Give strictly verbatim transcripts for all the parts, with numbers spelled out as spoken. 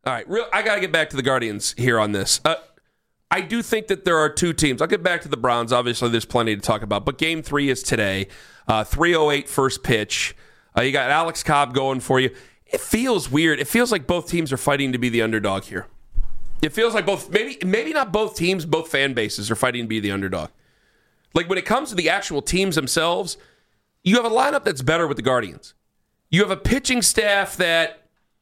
All right, real, I got to get back to the Guardians here on this. Uh, I do think that there are two teams. I'll get back to the Browns. Obviously, there's plenty to talk about. But game three is today. Uh, three oh eight first pitch. Uh, you got Alex Cobb going for you. It feels weird. It feels like both teams are fighting to be the underdog here. It feels like both, maybe maybe not both teams, both fan bases are fighting to be the underdog. Like when it comes to the actual teams themselves, you have a lineup that's better with the Guardians. You have a pitching staff that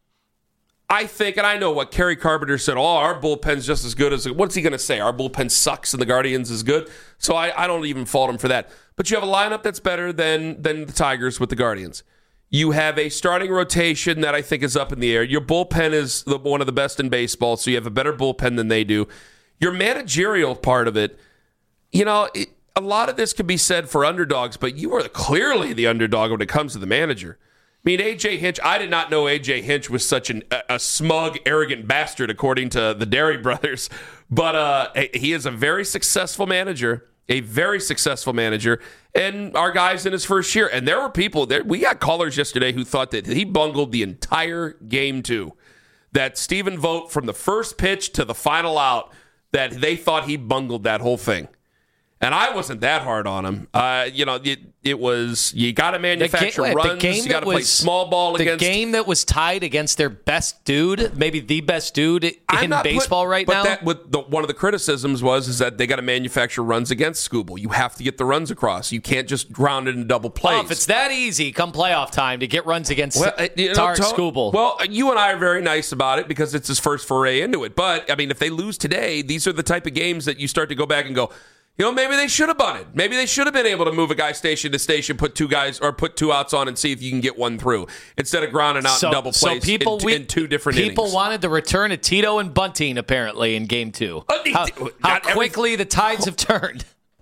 I think, and I know what Kerry Carpenter said, oh, our bullpen's just as good as, what's he going to say? Our bullpen sucks and the Guardians is good. So I, I don't even fault him for that. But you have a lineup that's better than, than the Tigers with the Guardians. You have a starting rotation that I think is up in the air. Your bullpen is the, one of the best in baseball, so you have a better bullpen than they do. Your managerial part of it, you know, it, a lot of this could be said for underdogs, but you are clearly the underdog when it comes to the manager. I mean, A J Hinch, I did not know A J Hinch was such an, a, a smug, arrogant bastard, according to the Dairy Brothers. But uh, he is a very successful manager, a very successful manager, and our guy's in his first year. And there were people, there. we got callers yesterday who thought that he bungled the entire game two. That Stephen Vogt, from the first pitch to the final out, that they thought he bungled that whole thing. And I wasn't that hard on him. Uh, you know, it, it was, you got to manufacture the game, runs. The game you got to play was, small ball the against. The game that was tied against their best dude, maybe the best dude in baseball put, right but now. That, with the, one of the criticisms was is that they got to manufacture runs against Skubal. You have to get the runs across. You can't just ground it in double plays. Oh, if it's that easy, come playoff time, to get runs against well, you know, Tarik to, Skubal. Well, you and I are very nice about it because it's his first foray into it. But, I mean, if they lose today, these are the type of games that you start to go back and go, you know, maybe they should have bunted. Maybe they should have been able to move a guy station to station, put two guys or put two outs on and see if you can get one through instead of grounding out so, in double plays so people, in, we, in two different people innings. People wanted the return of Tito and Bunting, apparently, in game two. Uh, How, how every, quickly the tides have turned.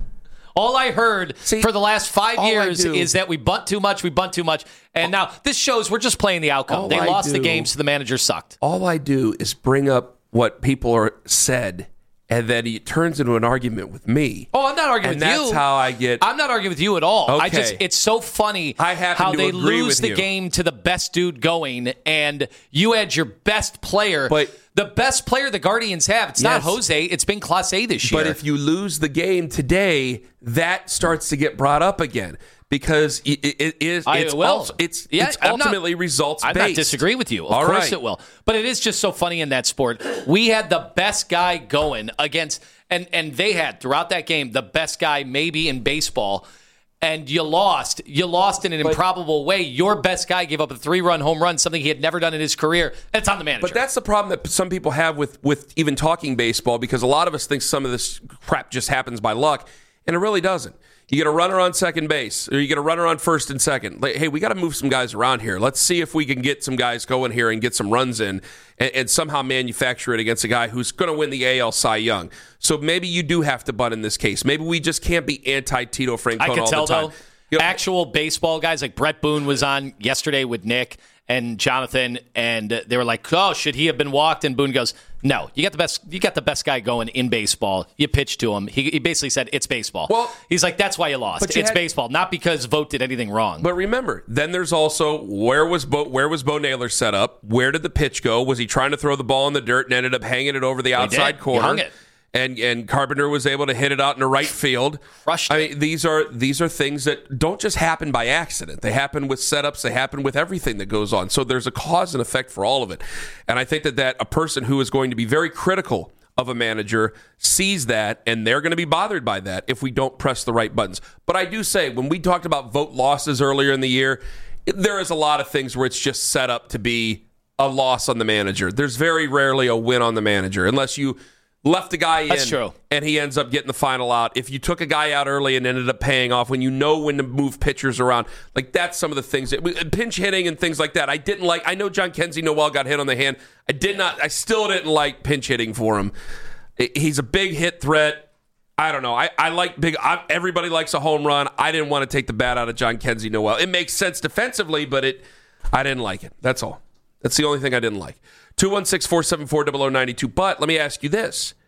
All I heard see, for the last five years is that we bunt too much, we bunt too much. And now this shows we're just playing the outcome. They I lost do, the game, so the manager sucked. All I do is bring up what people are said, and then he turns into an argument with me. Oh, I'm not arguing and with that's you. That's how I get. I'm not arguing with you at all. Okay. I just it's so funny I how to they agree lose with the you. game to the best dude going, and you had your best player. But the best player the Guardians have, it's yes. not Jose, it's been Clase this year. But if you lose the game today, that starts to get brought up again. Because it, it is, it's, also, it's, yeah, it's ultimately not, results based. I not disagree with you. Of All course right. it will. But it is just so funny in that sport. We had the best guy going against, and and they had throughout that game the best guy maybe in baseball, and you lost. You lost in an but, improbable way. Your best guy gave up a three-run home run, something he had never done in his career. And it's on the manager. But that's the problem that some people have with with even talking baseball, because a lot of us think some of this crap just happens by luck, and it really doesn't. You get a runner on second base, or you get a runner on first and second. Like, hey, we got to move some guys around here. Let's see if we can get some guys going here and get some runs in and, and somehow manufacture it against a guy who's going to win the A L Cy Young. So maybe you do have to bunt in this case. Maybe we just can't be anti-Tito Francona I could all tell, the time. Though, you know, actual baseball guys like Brett Boone was on yesterday with Nick and Jonathan, and they were like, "Oh, should he have been walked?" And Boone goes, "No, you got the best. You got the best guy going in baseball. You pitch to him. He, he basically said it's baseball. Well, he's like, that's why you lost. you it's had, baseball, not because Vogt did anything wrong. But remember, then there's also where was Bo, where was Bo Naylor set up? Where did the pitch go? Was he trying to throw the ball in the dirt and ended up hanging it over the outside corner? He hung it. And and Carpenter was able to hit it out in the right field. Crushed I it. mean, these are these are things that don't just happen by accident. They happen with setups. They happen with everything that goes on. So there's a cause and effect for all of it. And I think that, that a person who is going to be very critical of a manager sees that, and they're going to be bothered by that if we don't press the right buttons. But I do say, when we talked about vote losses earlier in the year, it, there is a lot of things where it's just set up to be a loss on the manager. There's very rarely a win on the manager, unless you left a guy That's in true. and he ends up getting the final out. If you took a guy out early and ended up paying off, when you know when to move pitchers around, like that's some of the things that pinch hitting and things like that. I didn't like. I know John Kenzie Noel got hit on the hand. I did not. I still didn't like pinch hitting for him. He's a big hit threat. I don't know. I, I like big. I, everybody likes a home run. I didn't want to take the bat out of John Kenzie Noel. It makes sense defensively, but it. I didn't like it. That's all. That's the only thing I didn't like. two one six, four seven four, zero zero nine two. But let me ask you this.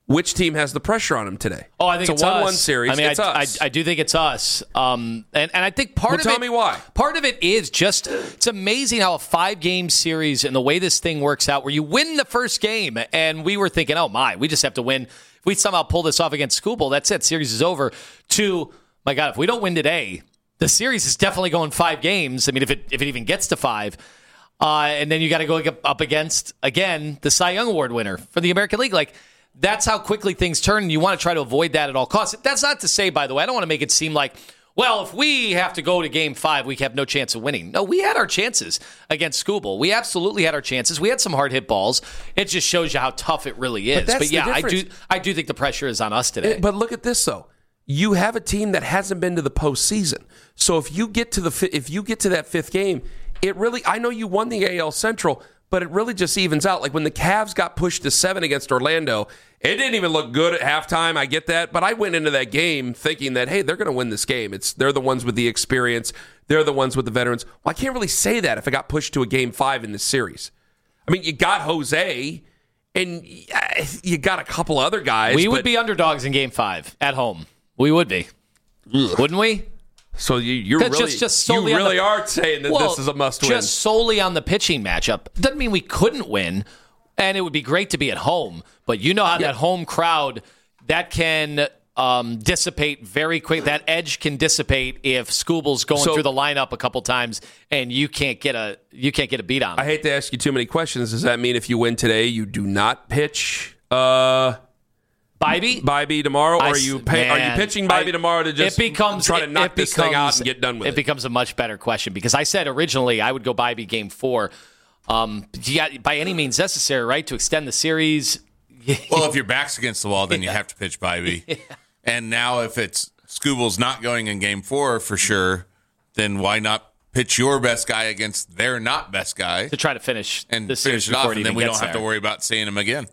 which team has the pressure on them today? Oh, I think it's, it's a one-one us. series. I mean, it's I, us. I, I do think it's us. Um, and, and I think part well, of tell it. me why. Part of it is just it's amazing how a five-game series and the way this thing works out, where you win the first game, and we were thinking, oh my, we just have to win. If we somehow pull this off against Schuylkill, that's it. Series is over. To my God, if we don't win today, the series is definitely going five games. I mean, if it if it even gets to five. Uh, and then you got to go up against, again, the Cy Young Award winner for the American League. Like, that's how quickly things turn, and you want to try to avoid that at all costs. That's not to say, by the way, I don't want to make it seem like, well, if we have to go to game five, we have no chance of winning. No, we had our chances against Schuylkill. We absolutely had our chances. We had some hard hit balls. It just shows you how tough it really is. But, but yeah, I do I do think the pressure is on us today. But look at this, though. You have a team that hasn't been to the postseason. So if you get to the if you get to that fifth game, it really, I know you won the A L Central, but it really just evens out. Like when the Cavs got pushed to seven against Orlando, it didn't even look good at halftime. I get that. But I went into that game thinking that, hey, they're going to win this game. It's They're the ones with the experience. They're the ones with the veterans. Well, I can't really say that if I got pushed to a game five in this series. I mean, you got Jose, and you got a couple other guys. We would but, be underdogs in game five at home. We would be. Ugh. Wouldn't we? So you, you're really, just, just you really the, are saying that well, this is a must-win. Just solely on the pitching matchup. Doesn't mean we couldn't win, and it would be great to be at home. But you know how yeah. that home crowd, that can um, dissipate very quick. That edge can dissipate if Schuylkill's going so, through the lineup a couple times, and you can't get a you can't get a beat on them. I hate to ask you too many questions. Does that mean if you win today, you do not pitch? Uh, Bybee? Bybee tomorrow? Or I, are you pay, man, are you pitching Bybee I, tomorrow to just it becomes, try to it, knock it this becomes, thing out and get done with it? It becomes a much better question because I said originally I would go Bybee game four. Um, yeah, by any means necessary, right, to extend the series. Well, if your back's against the wall, then you have to pitch Bybee. Yeah. And now if it's Schuylkill's not going in game four for sure, then why not pitch your best guy against their not best guy to try to finish and the series finish it off, it and then we don't there. have to worry about seeing him again.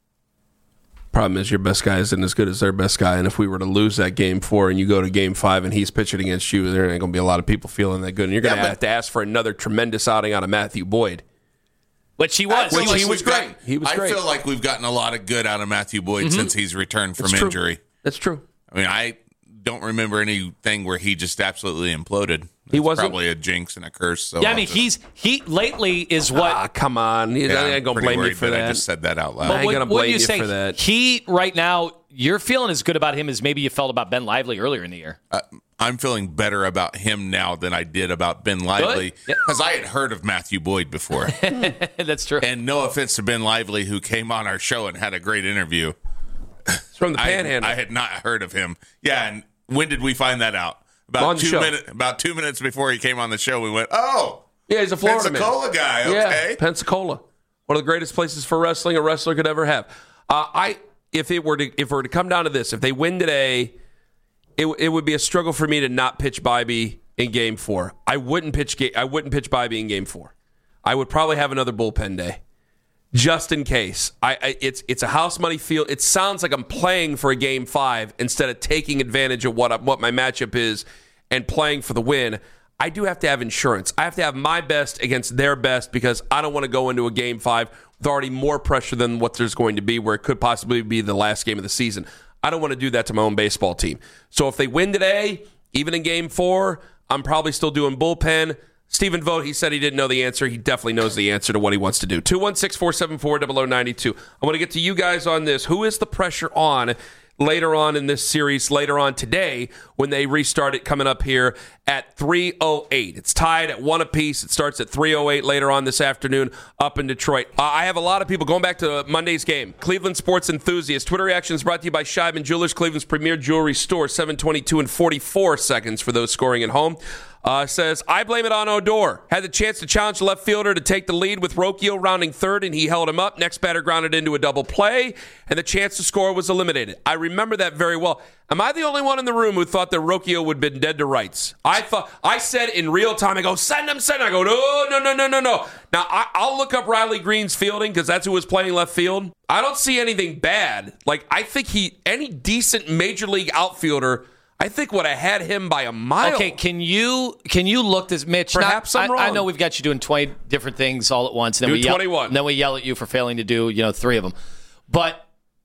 Problem is your best guy isn't as good as their best guy, and if we were to lose that game four and you go to game five and he's pitching against you, there ain't going to be a lot of people feeling that good, and you're going to yeah, have to ask for another tremendous outing out of Matthew Boyd. Which he was. Which like he was great. Got, he was I great. feel like we've gotten a lot of good out of Matthew Boyd mm-hmm. since he's returned from That's injury. True. That's true. I mean, I don't remember anything where he just absolutely imploded. That's he wasn't probably a jinx and a curse. So yeah, I mean, he's he lately is what. Ah, come on, yeah, I ain't gonna blame you for that. I just said that out loud. But I ain't what, gonna blame you, you say, for that. He right now, you're feeling as good about him as maybe you felt about Ben Lively earlier in the year. Uh, I'm feeling better about him now than I did about Ben Lively because I had heard of Matthew Boyd before. That's true. And no offense to Ben Lively, who came on our show and had a great interview. It's from the Panhandle. I, I had not heard of him. Yeah, and when did we find that out? About two minutes. About two minutes before he came on the show, we went, "Oh, yeah, he's a Florida Pensacola man. guy." Okay, yeah, Pensacola, one of the greatest places for wrestling a wrestler could ever have. Uh, I, if it were to, if it were to come down to this, if they win today, it it would be a struggle for me to not pitch Bybee in Game Four. I wouldn't pitch. I wouldn't pitch Bybee in Game Four. I would probably have another bullpen day, just in case. I, I it's it's a house money field. It sounds like I'm playing for a Game Five instead of taking advantage of what I, what my matchup is and playing for the win. I do have to have insurance. I have to have my best against their best because I don't want to go into a Game Five with already more pressure than what there's going to be, where it could possibly be the last game of the season. I don't want to do that to my own baseball team. So if they win today, even in Game Four, I'm probably still doing bullpen. Stephen Vogt, he said he didn't know the answer. He definitely knows the answer to what he wants to do. two one six, four seven four, zero zero nine two. I want to get to you guys on this. Who is the pressure on later on in this series, later on today, when they restart it coming up here at three oh eight? It's tied at one apiece. It starts at three oh eight later on this afternoon up in Detroit. Uh, I have a lot of people going back to Monday's game. Cleveland sports enthusiasts. Twitter reactions brought to you by Scheibman Jewelers, Cleveland's premier jewelry store. seven twenty-two and forty-four seconds for those scoring at home. Uh, says, I blame it on Odor. Had the chance to challenge the left fielder to take the lead with Rocchio rounding third, and he held him up. Next batter grounded into a double play, and the chance to score was eliminated. I remember that very well. Am I the only one in the room who thought that Rocchio would have been dead to rights? I thought I said in real time, I go, send him, send him. I go, no, no, no, no, no, no. Now, I, I'll look up Riley Green's fielding because that's who was playing left field. I don't see anything bad. Like, I think he, any decent major league outfielder, I think would have had him by a mile. Okay, can you can you look this, Mitch? Perhaps not, I'm wrong. I, I know we've got you doing twenty different things all at once. And then do we yell, twenty-one. And then we yell at you for failing to do, you know, three of them. But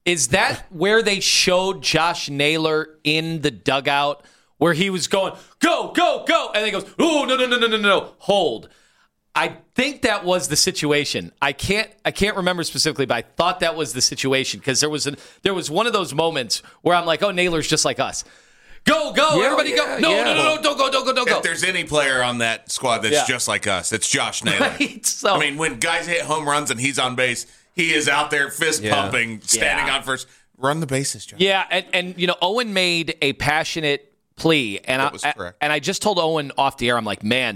Is that where they showed Josh Naylor in the dugout where he was going, go, go, go, and then he goes, oh, no, no, no, no, no, no, hold. I think that was the situation. I can't I can't remember specifically, but I thought that was the situation because there was a, there was one of those moments where I'm like, oh, Naylor's just like us. Go, go, yeah, everybody yeah, go. No, yeah. no, no, no, don't go, don't go, don't go. If there's any player on that squad that's Yeah. just like us, it's Josh Naylor. Right? So, I mean, when guys hit home runs and he's on base, he is out there fist Yeah. pumping, standing Yeah. on first. Run the bases, Josh. yeah, and, and you know, Owen made a passionate plea, and That I, was I correct. and I just told Owen off the air, I'm like, man,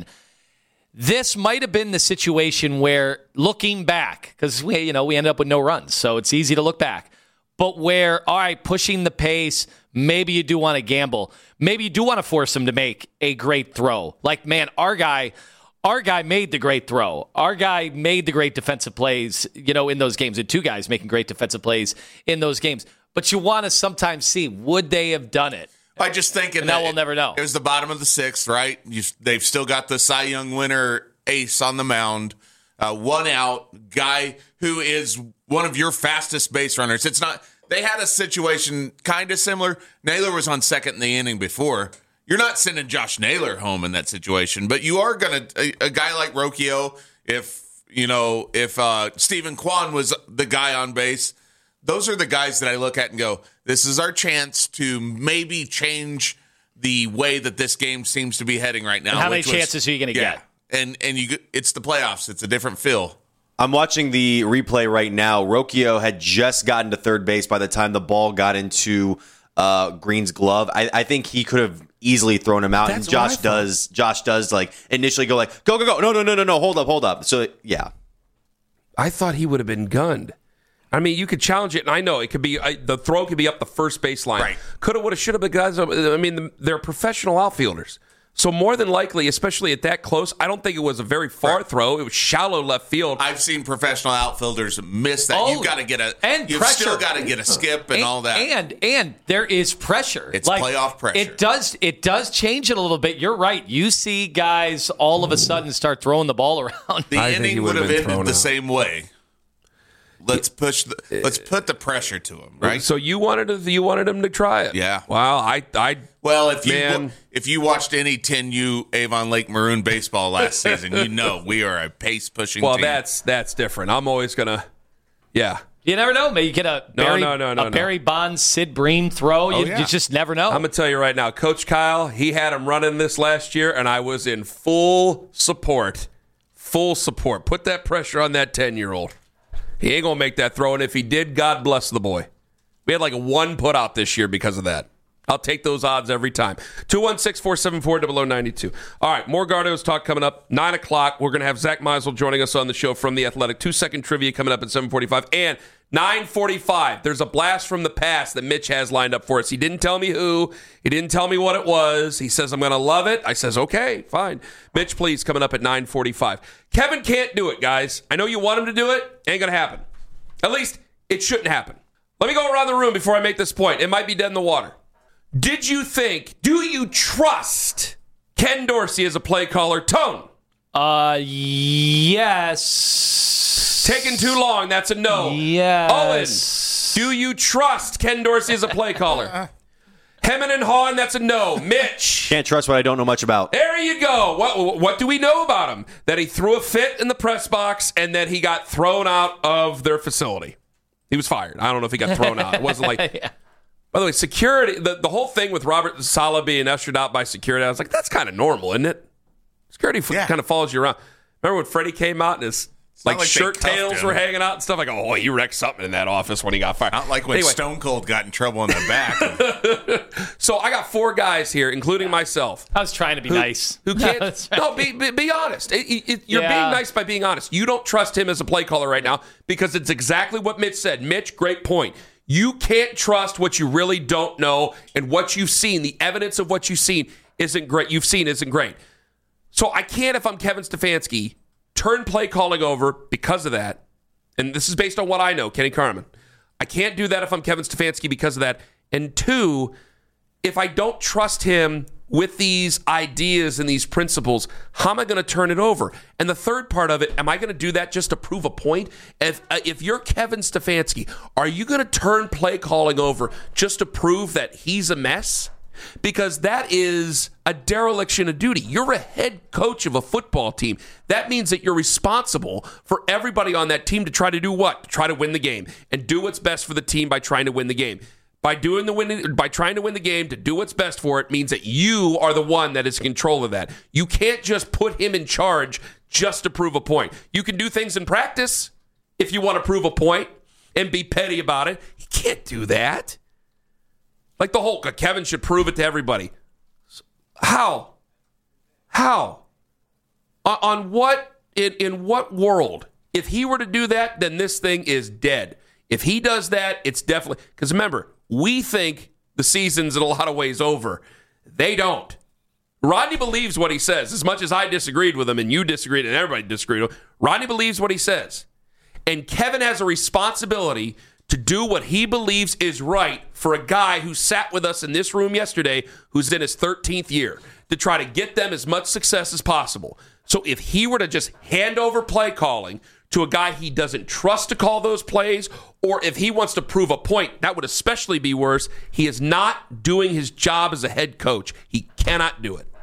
this might have been the situation where, looking back, because we, you know, we ended up with no runs, so it's easy to look back. But where, all right, pushing the pace, maybe you do want to gamble. Maybe you do want to force him to make a great throw. Like, man, our guy, our guy made the great throw. Our guy made the great defensive plays, you know, in those games. And two guys making great defensive plays in those games. But you want to sometimes see, would they have done it? I just thinking And that now we'll never know. It was the bottom of the sixth, right? You, they've still got the Cy Young winner ace on the mound, uh, one out, guy who is one of your fastest base runners. It's not. They had a situation kind of similar. Naylor was on second in the inning before. You're not sending Josh Naylor home in that situation, but you are going to a, a guy like Rocchio. If you know if uh, Stephen Kwan was the guy on base. Those are the guys that I look at and go, this is our chance to maybe change the way that this game seems to be heading right now. And how many which was- chances are you going to yeah. get? And and you, it's the playoffs. It's a different feel. I'm watching the replay right now. Rocchio had just gotten to third base by the time the ball got into uh, Green's glove. I, I think he could have easily thrown him out. That's and Josh what I thought. does. Josh does like initially go like go go go. No no no no no. Hold up hold up. So yeah. I thought he would have been gunned. I mean, you could challenge it, and I know it could be I, the throw could be up the first baseline. Right. Coulda, woulda, shoulda, but guys, I mean, they're professional outfielders. So more than likely, especially at that close, I don't think it was a very far Right. throw. It was shallow left field. I've seen professional outfielders miss that. Oh, You've got to get a and you've pressure. still got to get a skip and, all that. And and there is pressure. It's playoff pressure. It does it does change it a little bit. You're right. You see guys all of a sudden start throwing the ball around. the I think he inning would would have have been thrown ended the out. same way. Let's push the let's put the pressure to him, right? So you wanted to, you wanted him to try it. Yeah. Wow. I I Well, if you Man. if you watched any ten U Avon Lake Maroon baseball last season, you know we are a pace pushing well, team. that's that's different. I'm always gonna. Yeah. You never know. Maybe you get a No, Barry, no, no, no, a no. Barry Bonds, Sid Bream throw. You, yeah. you just never know. I'm gonna tell you right now, Coach Kyle, he had him running this last year, and I was in full support. Full support. Put that pressure on that ten year old. He ain't gonna make that throw, and if he did, God bless the boy. We had like a one put out this year because of that. I'll take those odds every time. two one six, four seven four, zero zero nine two. All right, more Gardos talk coming up. nine o'clock, we're going to have Zach Meisel joining us on the show from The Athletic. Two-second trivia coming up at seven forty-five. And nine forty-five, there's a blast from the past that Mitch has lined up for us. He didn't tell me who. He didn't tell me what it was. He says, I'm going to love it. I says, okay, fine. Mitch, please, coming up at nine forty-five. Kevin can't do it, guys. I know you want him to do it. Ain't going to happen. At least, it shouldn't happen. Let me go around the room before I make this point. It might be dead in the water. Did you think, do you trust Ken Dorsey as a play caller? Tone. uh, yes. Taking too long. That's a no. Yes. Owen. Do you trust Ken Dorsey as a play caller? Hemming and hawing. That's a no. Mitch. Can't trust what I don't know much about. There you go. What, what do we know about him? That he threw a fit in the press box and that he got thrown out of their facility. He was fired. I don't know if he got thrown out. It wasn't like... Yeah. By the way, security, the, the whole thing with Robert Saleh being ushered out by security, I was like, that's kind of normal, isn't it? Security f- Yeah. kind of follows you around. Remember when Freddie came out and his like, not like they shirt cuffed tails him. were hanging out and stuff? Like, oh, he wrecked something in that office when he got fired. Not like when Anyway, Stone Cold got in trouble in the back. so I got four guys here, including myself. I was trying to be nice. Who can't? That's right. No, be, be, be honest. It- it- it- you're Yeah. being nice by being honest. You don't trust him as a play caller right now because it's exactly what Mitch said. Mitch, great point. You can't trust what you really don't know, and what you've seen, the evidence of what you've seen isn't great. You've seen isn't great. So I can't, if I'm Kevin Stefanski, turn play calling over because of that. And this is based on what I know, Kenny Carmen. I can't do that if I'm Kevin Stefanski because of that. And two, if I don't trust him with these ideas and these principles, how am I going to turn it over? And the third part of it, am I going to do that just to prove a point? If uh, if you're Kevin Stefanski, are you going to turn play calling over just to prove that he's a mess? Because that is a dereliction of duty. You're a head coach of a football team. That means that you're responsible for everybody on that team to try to do what? To try to win the game and do what's best for the team by trying to win the game. By doing the winning, by trying to win the game, to do what's best for it means that you are the one that is in control of that. You can't just put him in charge just to prove a point. You can do things in practice if you want to prove a point and be petty about it. You can't do that. Like the whole Kevin should prove it to everybody. How? How? On, on what? In, in what world? If he were to do that, then this thing is dead. If he does that, it's definitely... Because remember, we think the season's in a lot of ways over. They don't. Rodney believes what he says. As much as I disagreed with him and you disagreed and everybody disagreed with him, Rodney believes what he says. And Kevin has a responsibility to do what he believes is right for a guy who sat with us in this room yesterday who's in his thirteenth year to try to get them as much success as possible. So if he were to just hand over play calling to a guy he doesn't trust to call those plays, or if he wants to prove a point, that would especially be worse. He is not doing his job as a head coach. He cannot do it.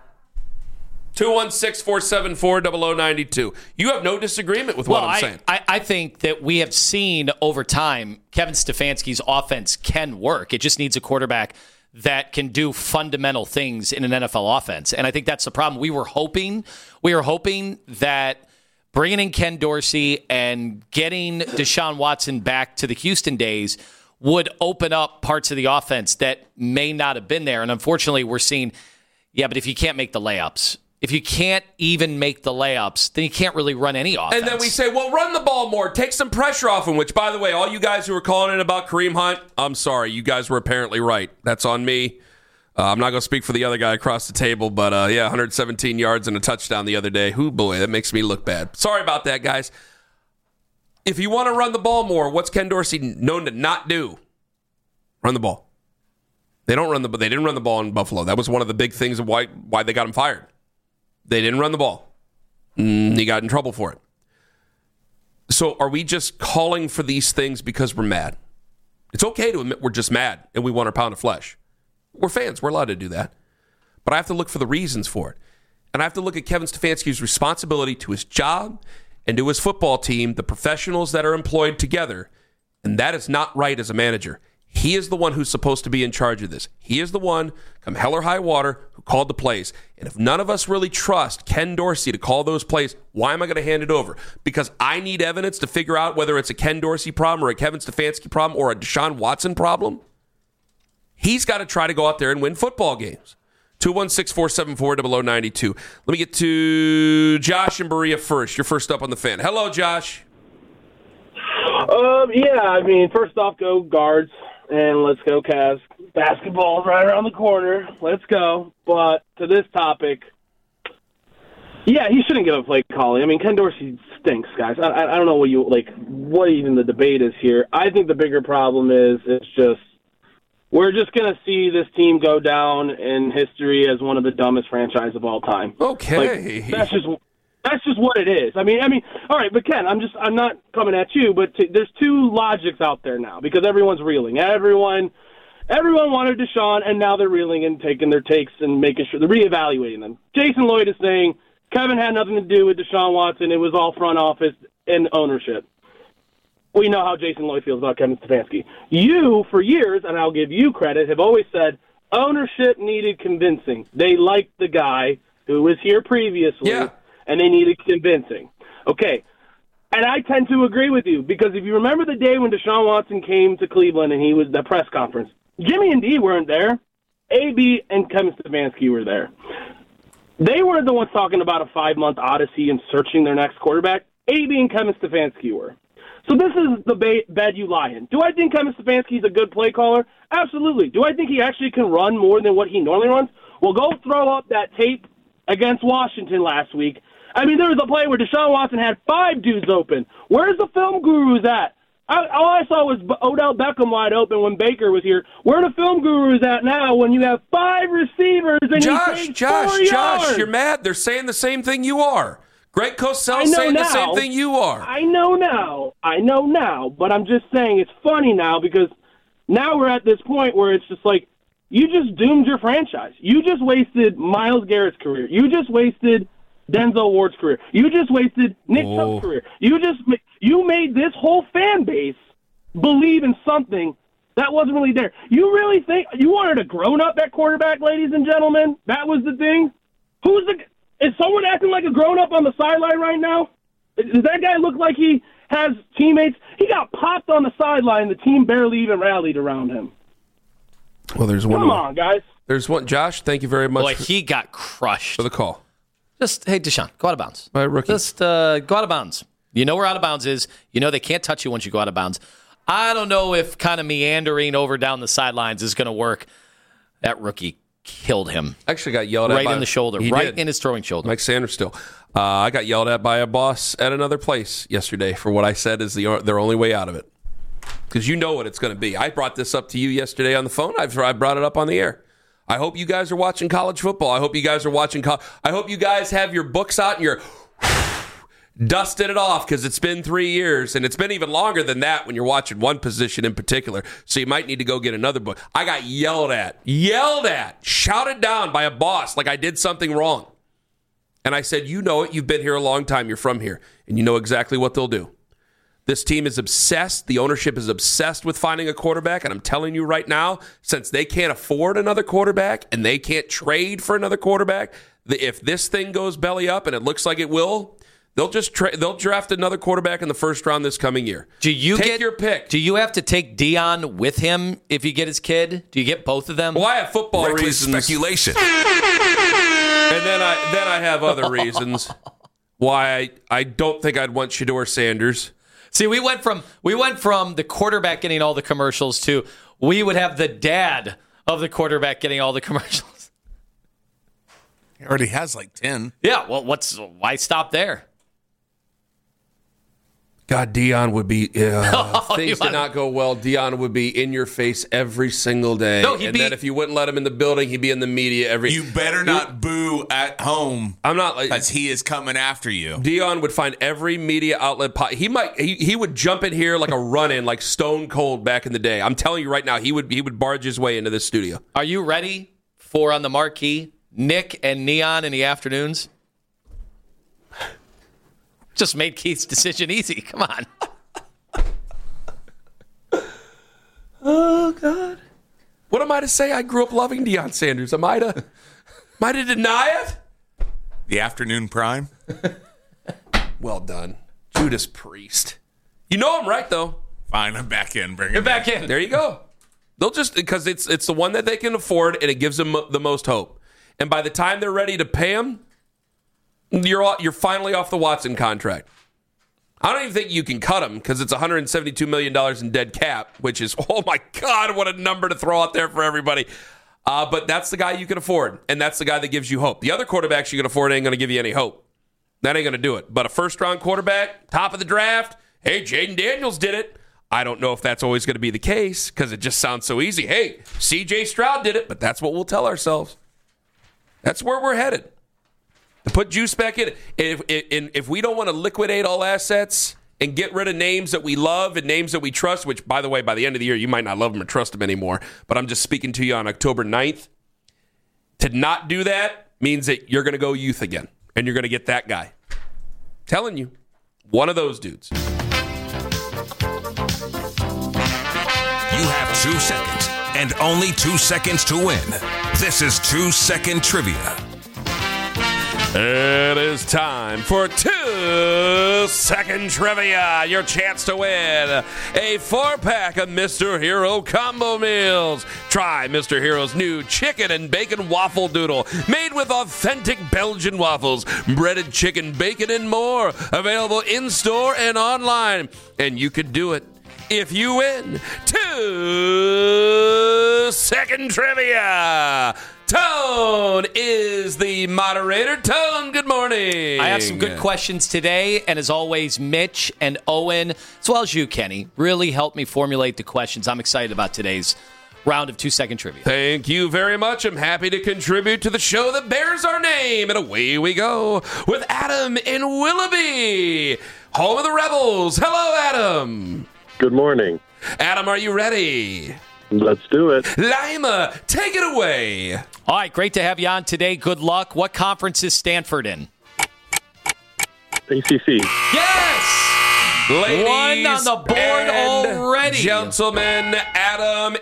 two one six, four seven four, zero zero nine two. You have no disagreement with what well, I'm I, saying. I, I think that we have seen over time Kevin Stefanski's offense can work. It just needs a quarterback that can do fundamental things in an N F L offense. And I think that's the problem. We were hoping, we were hoping that bringing in Ken Dorsey and getting Deshaun Watson back to the Houston days would open up parts of the offense that may not have been there. And unfortunately, we're seeing, yeah, but if you can't make the layups, if you can't even make the layups, then you can't really run any offense. And then we say, well, run the ball more. Take some pressure off him, which, by the way, all you guys who were calling in about Kareem Hunt, I'm sorry. You guys were apparently right. That's on me. Uh, I'm not going to speak for the other guy across the table, but uh, yeah, one hundred seventeen yards and a touchdown the other day. Who boy, that makes me look bad. Sorry about that, guys. If you want to run the ball more, what's Ken Dorsey known to not do? Run the ball. They don't run the. They didn't run the ball in Buffalo. That was one of the big things of why why they got him fired. They didn't run the ball. Mm, he got in trouble for it. So are we just calling for these things because we're mad? It's okay to admit we're just mad and we want our pound of flesh. We're fans. We're allowed to do that. But I have to look for the reasons for it. And I have to look at Kevin Stefanski's responsibility to his job and to his football team, the professionals that are employed together. And that is not right as a manager. He is the one who's supposed to be in charge of this. He is the one, come hell or high water, who called the plays. And if none of us really trust Ken Dorsey to call those plays, why am I going to hand it over? Because I need evidence to figure out whether it's a Ken Dorsey problem or a Kevin Stefanski problem or a Deshaun Watson problem? He's got to try to go out there and win football games. two one six, four seven four, zero zero nine two. Let me get to Josh and Berea first. You're first up on the fan. Hello, Josh. Um, yeah, I mean, first off, go Guards. And let's go, Cavs. Basketball right around the corner. Let's go. But to this topic, yeah, he shouldn't give a play calling. I mean, Ken Dorsey stinks, guys. I, I don't know what you like. What even the debate is here. I think the bigger problem is it's just we're just going to see this team go down in history as one of the dumbest franchises of all time. Okay, like, that's just. That's just what it is. I mean, I mean, all right, but Ken, I'm just, I'm not coming at you, but t- there's two logics out there now because everyone's reeling. Everyone, everyone wanted Deshaun, and now they're reeling and taking their takes and making sure they're reevaluating them. Jason Lloyd is saying Kevin had nothing to do with Deshaun Watson. It was all front office and ownership. We know how Jason Lloyd feels about Kevin Stefanski. You, for years, and I'll give you credit, have always said ownership needed convincing. They liked the guy who was here previously. Yeah. And they needed convincing. Okay. And I tend to agree with you because if you remember the day when Deshaun Watson came to Cleveland and he was the press conference, Jimmy and D weren't there. A B and Kevin Stefanski were there. They weren't the ones talking about a five-month odyssey and searching their next quarterback. A B and Kevin Stefanski were. So this is the ba- bed you lie in. Do I think Kevin Stefanski's a good play caller? Absolutely. Do I think he actually can run more than what he normally runs? Well, go throw up that tape against Washington last week. I mean, there was a play where Deshaun Watson had five dudes open. Where's the film gurus at? I, all I saw was Odell Beckham wide open when Baker was here. Where the film guru is at now when you have five receivers and Josh, he takes Josh, four Josh, yards? you're mad. They're saying the same thing you are. Greg Cosell I know saying now. the same thing you are. I know now. I know now. But I'm just saying it's funny now because now we're at this point where it's just like you just doomed your franchise. You just wasted Myles Garrett's career. You just wasted Denzel Ward's career. You just wasted Nick Whoa. Chubb's career. You just you made this whole fan base believe in something that wasn't really there. You really think you wanted a grown-up at quarterback, ladies and gentlemen? That was the thing? Who's the – is someone acting like a grown-up on the sideline right now? Does that guy look like he has teammates? He got popped on the sideline. The team barely even rallied around him. Well, there's one. Come on, guys. There's one. Josh, thank you very much Boy, for, he got crushed. for the call. Just, hey, Deshaun, go out of bounds. By a rookie. Just uh, go out of bounds. You know where out of bounds is. You know they can't touch you once you go out of bounds. I don't know if kind of meandering over down the sidelines is going to work. That rookie killed him. Actually got yelled at Right by, in the shoulder. He Right did. in his throwing shoulder. Mike Sanders still. Uh, I got yelled at by a boss at another place yesterday for what I said is the their only way out of it. Because you know what it's going to be. I brought this up to you yesterday on the phone. I've I brought it up on the air. I hope you guys are watching college football. I hope you guys are watching. Co- I hope you guys have your books out and you're dusting it off because it's been three years and it's been even longer than that when you're watching one position in particular. So you might need to go get another book. I got yelled at, yelled at, shouted down by a boss like I did something wrong. And I said, you know it. You've been here a long time. You're from here. And you know exactly what they'll do. This team is obsessed. The ownership is obsessed with finding a quarterback. And I'm telling you right now, since they can't afford another quarterback and they can't trade for another quarterback, if this thing goes belly up, and it looks like it will, they'll just tra- they'll draft another quarterback in the first round this coming year. Do you Take get your pick. Do you have to take Dion with him if you get his kid? Do you get both of them? Well, I have football Reckless reasons. speculation. And then I then I have other reasons why I, I don't think I'd want Shedeur Sanders. See, we went from we went from the quarterback getting all the commercials to we would have the dad of the quarterback getting all the commercials. He already has like ten. Yeah, well, what's why stop there? God, Dion would be. Uh, Oh, things you did wanna- not go well. Dion would be in your face every single day. No, he'd and be- then if you wouldn't let him in the building, he'd be in the media every. You better not boo at home I'm not like because he is coming after you. Dion would find every media outlet. Po- he might. He, he would jump in here like a run in, like Stone Cold back in the day. I'm telling you right now, he would he would barge his way into this studio. Are you ready for on the marquee Nick and Neon in the afternoons? Just made Keith's decision easy. Come on. Oh God! What am I to say? I grew up loving Deion Sanders. Am I to? Am I to deny it? The afternoon prime. Well done, Judas Priest. You know I'm right though. Fine, I'm back in. Bring it Get back in. There you go. They'll just because it's it's the one that they can afford and it gives them the most hope. And by the time they're ready to pay him, you're all, you're finally off the Watson contract. I don't even think you can cut him because it's one hundred seventy-two million dollars in dead cap, which is, oh my God, what a number to throw out there for everybody. Uh, but that's the guy you can afford, and that's the guy that gives you hope. The other quarterbacks you can afford ain't going to give you any hope. That ain't going to do it. But a first-round quarterback, top of the draft, hey, Jaden Daniels did it. I don't know if that's always going to be the case because it just sounds so easy. Hey, C J Stroud did it, but that's what we'll tell ourselves. That's where we're headed. To put juice back in. If, if, if we don't want to liquidate all assets and get rid of names that we love and names that we trust, which, by the way, by the end of the year, you might not love them or trust them anymore, but I'm just speaking to you on October ninth. To not do that means that you're going to go youth again, and you're going to get that guy. Telling you, one of those dudes. You have two seconds and only two seconds to win. This is Two Second Trivia. It is time for Two Second Trivia. Your chance to win a four-pack of Mister Hero combo meals. Try Mister Hero's new chicken and bacon waffle doodle, made with authentic Belgian waffles, breaded chicken, bacon, and more. Available in-store and online. And you could do it if you win Two Second Trivia. Tone is the moderator. Tone, good morning. I have some good questions today, and as always, Mitch and Owen, as well as you, Kenny, really helped me formulate the questions. I'm excited about today's round of two-second trivia. Thank you very much. I'm happy to contribute to the show that bears our name. And away we go with Adam in Willoughby, home of the Rebels. Hello, Adam. Good morning. Adam, are you ready? Let's do it. Lima, take it away. All right, great to have you on today. Good luck. What conference is Stanford in? A C C. Yes! Ladies One on the board and already. Gentlemen, Adam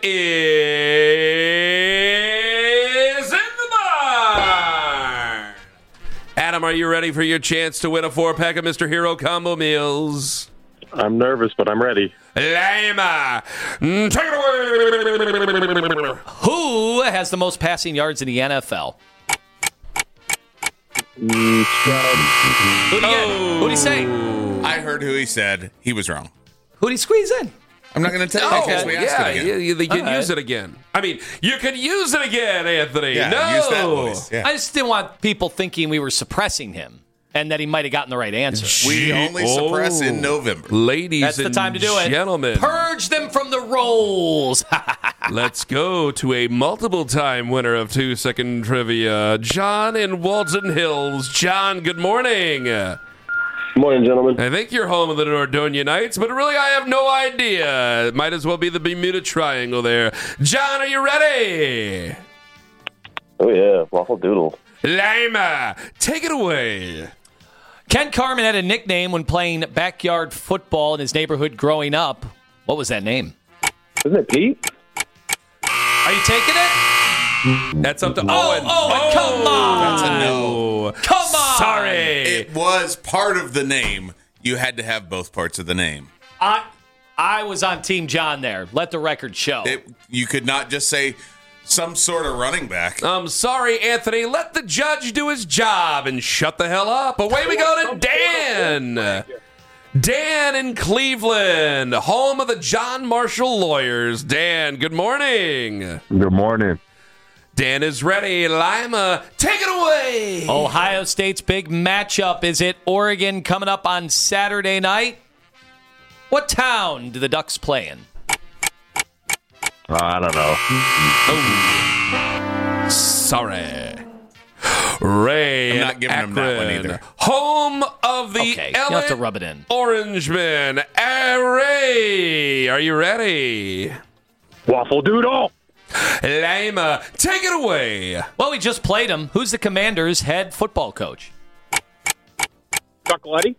is in the barn. Adam, are you ready for your chance to win a four-pack of Mister Hero Combo Meals? I'm nervous, but I'm ready. Lima, take it away. Who has the most passing yards in the N F L? Mm, Who'd he get? Who'd he say? I heard who he said. He was wrong. Who'd he squeeze in? I'm not going to tell you Oh, because we asked yeah, it again. you, you, you can All use right. it again. I mean, you can use it again, Anthony. Yeah, no. use that voice. Yeah. I just didn't want people thinking we were suppressing him and that he might have gotten the right answer. We only suppress in November. Ladies That's the and time to do it. gentlemen, Purge them from the rolls. let's go to a multiple-time winner of two-second trivia, John in Walton Hills. John, good morning. Good morning, gentlemen. I think you're home of the Nordonia Knights, but really I have no idea. It might as well be the Bermuda Triangle there. John, are you ready? Oh, yeah. Waffle Doodle. Lima, take it away. Ken Carmen had a nickname when playing backyard football in his neighborhood growing up. What was that name? Isn't it Pete? Are you taking it? That's up to Oh, Owen. oh, come on. That's a no. Come on. Sorry. It was part of the name. You had to have both parts of the name. I I was on Team John there. Let the record show. It, you could not just say some sort of running back. I'm sorry, Anthony. Let the judge do his job and shut the hell up. Away we go to Dan. Dan in Cleveland, home of the John Marshall Lawyers. Dan, good morning. Good morning. Dan is ready. Lima, take it away. Ohio State's big matchup. Is it Oregon coming up on Saturday night? What town do the Ducks play in? Oh, I don't know. Sorry. Ray I'm not in giving him that one Akron, either. home of the Okay, you L have to A rub it in. Orangemen. Uh, Ray, are you ready? Waffle Doodle. Lima, take it away. Well, we just played him. Who's the Commanders' head football coach? Chuck Letty.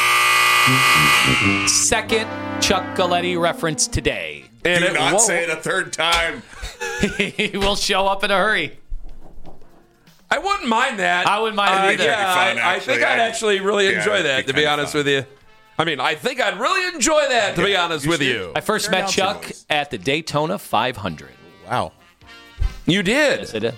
Second Chuck Galletti reference today. And Do it not won't- say it a third time. He will show up in a hurry. I wouldn't mind that. I wouldn't mind it Uh, either. Yeah, That'd be fun, I, I think actually. I'd I- actually really yeah, enjoy it'd that, be to be kinda honest fun. with you. I mean, I think I'd really enjoy that, to be honest You with should. you. I first Your met announcer Chuck voice. at the Daytona five hundred. Wow. You did. Yes, I did.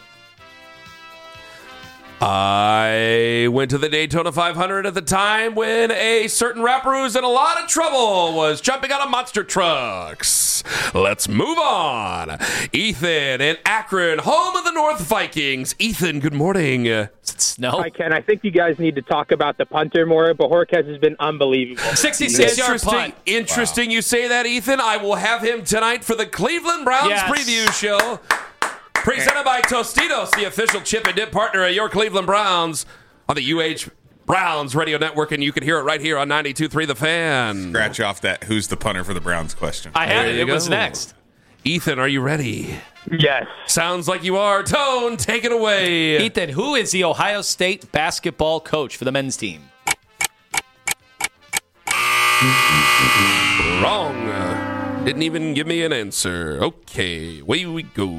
I went to the Daytona five hundred at the time when a certain rapper who's in a lot of trouble was jumping out of monster trucks. Let's move on. Ethan in Akron, home of the North Vikings. Ethan, good morning. Does it snow? Hi, Ken. I think you guys need to talk about the punter more, but Jorquez has been unbelievable. sixty-six yard Interesting, punt. interesting you say that, Ethan. I will have him tonight for the Cleveland Browns Yes. preview show. Presented by Tostitos, the official chip and dip partner of your Cleveland Browns on the U H Browns radio network, and you can hear it right here on ninety-two point three The Fan. Scratch off that who's the punter for the Browns question. I had There it. you It was go. next. Ethan, are you ready? Yes. Sounds like you are. Tone, take it away. Ethan, who is the Ohio State basketball coach for the men's team? Wrong. Uh, Didn't even give me an answer. Okay, away we go.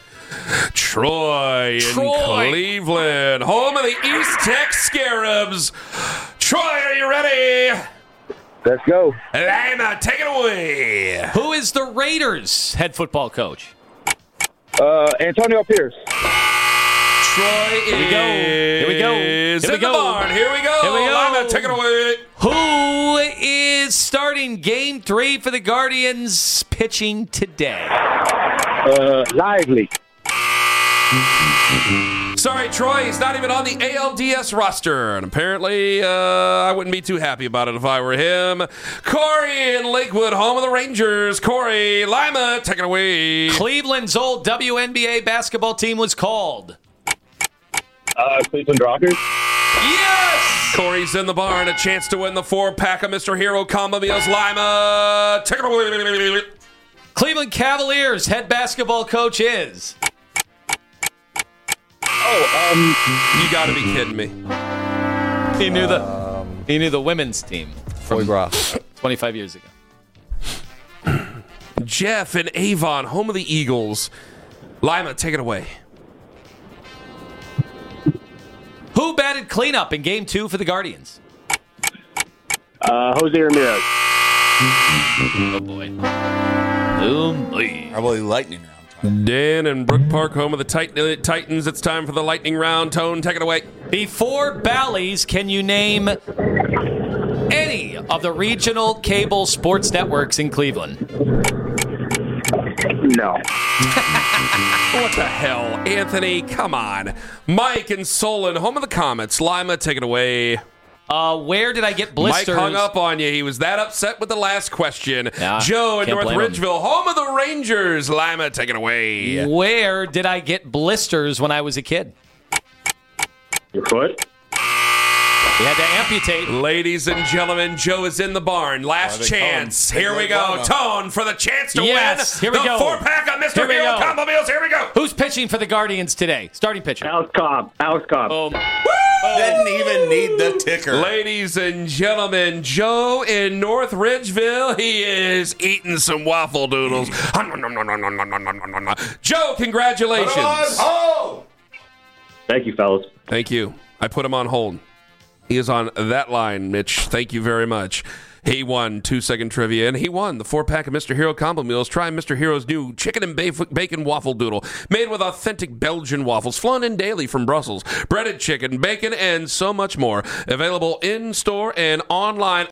Troy in Troy. Cleveland, home of the East Tech Scarabs. Troy, are you ready? Let's go. Lima, take it away. Who is the Raiders' head football coach? Uh, Antonio Pierce. Troy Here we go. Here we go. is Here we in the go. barn. Here we go. Here we go. Lima, take it away. Who is starting game three for the Guardians pitching today? Uh, Lively. Sorry, Troy, he's not even on the A L D S roster. And apparently, uh, I wouldn't be too happy about it if I were him. Corey in Lakewood, home of the Rangers. Corey, Lima, take it away. Cleveland's old W N B A basketball team was called. Uh, Cleveland Rockers. Yes! Corey's in the barn, a chance to win the four-pack of Mister Hero Combo Meals. Lima, take it away. Cleveland Cavaliers head basketball coach is. Oh, um, You got to be kidding me. He knew the he knew the women's team from twenty-five years ago. Jeff in Avon, home of the Eagles. Lima, take it away. Who batted cleanup in game two for the Guardians? uh, Jose Ramirez. Oh, boy. Oh, boy. Probably lightning round time. Dan in Brook Park, home of the Tit- uh, Titans. It's time for the lightning round. Tone, take it away. Before Bally's, can you name any of the regional cable sports networks in Cleveland? No. What the hell? Anthony, come on. Mike in Solon, home of the Comets. Lima, take it away. Uh, where did I get blisters? Mike hung up on you. He was that upset with the last question. Yeah, Joe in can't North blame him. Ridgeville, home of the Rangers. Lima, take it away. Where did I get blisters when I was a kid? Your foot? We had to amputate. Ladies and gentlemen, Joe is in the barn. Last they chance. call him Here we Big go. Leg Tone for the chance to Yes, win. here we the go. four-pack of Mister Here we Hero go. Combo Meals. Here we go. Who's pitching for the Guardians today? Starting pitcher. Alex Cobb. Alex Cobb. Boom. Didn't even need the ticker. Ladies and gentlemen, Joe in North Ridgeville, he is eating some waffle doodles. Joe, congratulations. Thank you, fellas. Thank you. I put him on hold. He is on that line, Mitch. Thank you very much. He won two-second trivia, and he won the four-pack of Mister Hero Combo Meals. Try Mister Hero's new chicken and ba- bacon waffle doodle, made with authentic Belgian waffles, flown in daily from Brussels. Breaded chicken, bacon, and so much more. Available in-store and online.